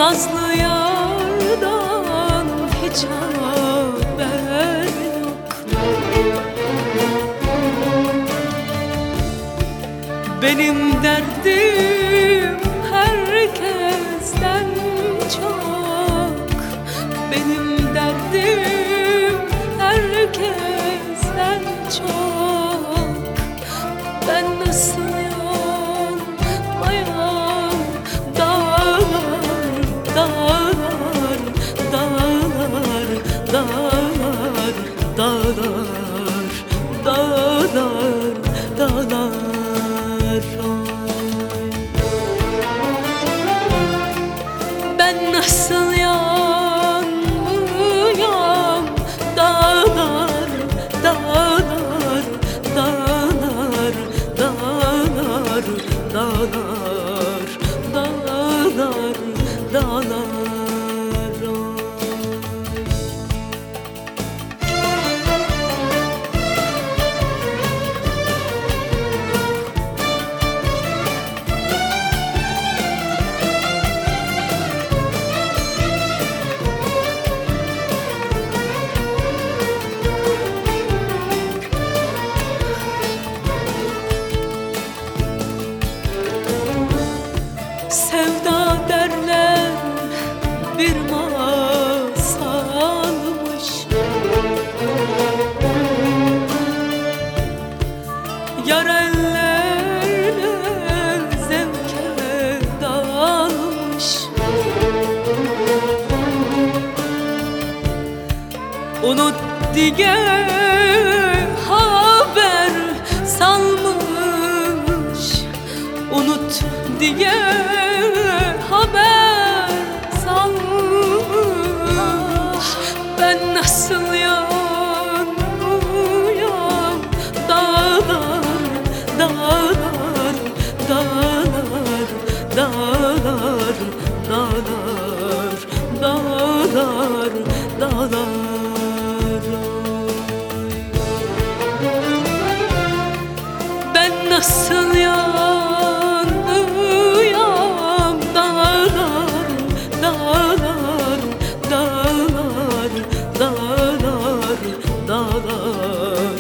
Nazlı yardan hiç haber yok. Benim derdim herkesten çok. Benim derdim herkesten çok. Ben nasıl yanmayam dağlar, dağlar, dağlar, dağlar, dağlar, dağlar, dağlar. Ben nasıl yanmayam dağlar, dağlar, dağlar, dağlar, dağlar, dağlar, dağlar. Sevda derler bir masalmış, yar ellerine zevke dalmış. Unut diye haber salmış, unut diye haber salmış. Ben nasıl yanmayam dağlar, dağlar, dağlar, dağlar, dağlar, dağlar, dağlar. Ben nasıl yanmayam dağlar, dağlar, dağlar, dağlar, dağlar.